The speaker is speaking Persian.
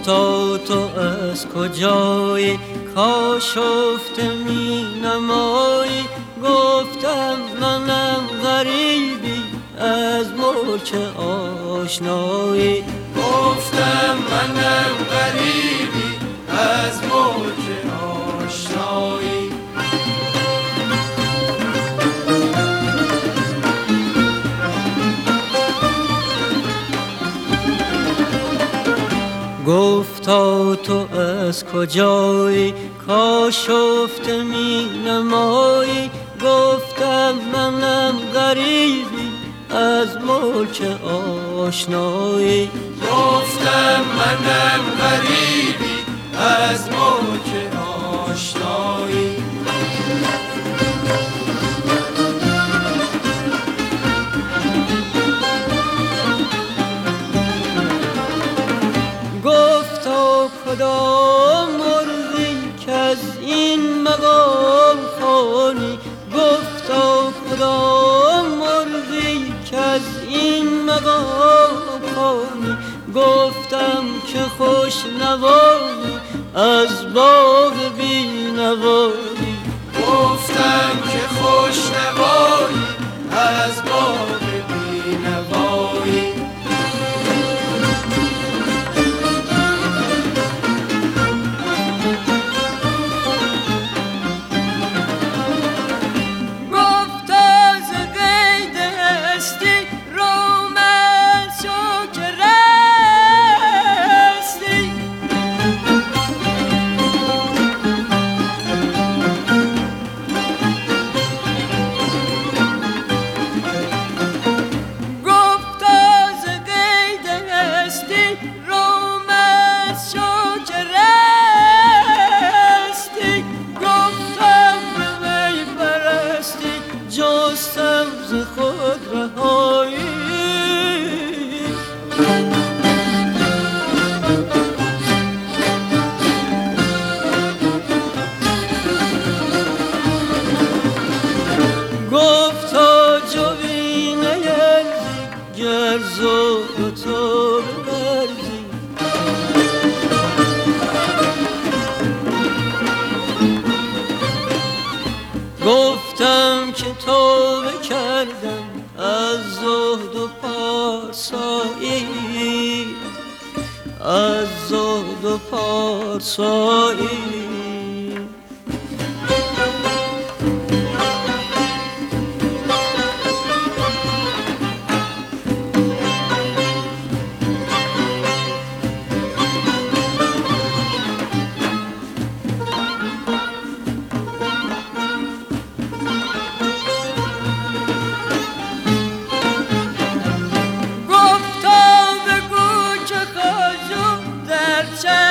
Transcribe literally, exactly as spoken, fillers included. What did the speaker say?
گفتا تو از کجایی کاشفته می نمایی. گفتم منم غریبی از ملک آشنایی. گفتم منم غریبی از ملک آشنایی. گفتا تو از کجایی کاشفته می نمایی. گفتم منم غریبی از ملک آشنایی. گفتم منم غریبی از ملک آشنایی. گفتا کدام مرغی که از این مقام خوانی. گفتا کدام مرغی که از این مقام خوانی. گفتم که خوش نوایی از باغ بی نوایی. گفتم که خوش نوایی از باغ بی نوایی. جستم ز خود رهایی. گفتا جوینه گر زور تو ببرزی. گفتم که توبه کردم از زهد و پارسایی. از زهد و پارسایی. چه